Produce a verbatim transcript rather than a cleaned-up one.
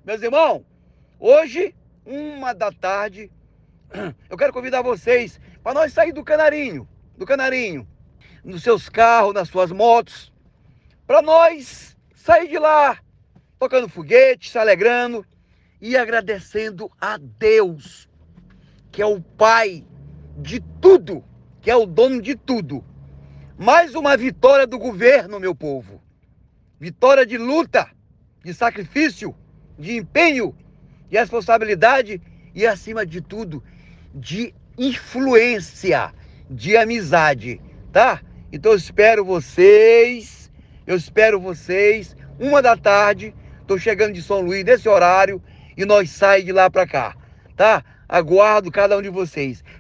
Meus irmãos, hoje, uma da tarde, eu quero convidar vocês para nós sair do Canarinho, do Canarinho, nos seus carros, nas suas motos, para nós sair de lá, tocando foguete, se alegrando e agradecendo a Deus, que é o Pai de tudo, que é o dono de tudo. Mais uma vitória do governo, meu povo. Vitória de luta, de sacrifício, de empenho, de responsabilidade e, acima de tudo, de influência, de amizade, tá? Então eu espero vocês, eu espero vocês, uma da tarde, tô chegando de São Luís nesse horário e nós saímos de lá para cá, tá? Aguardo cada um de vocês.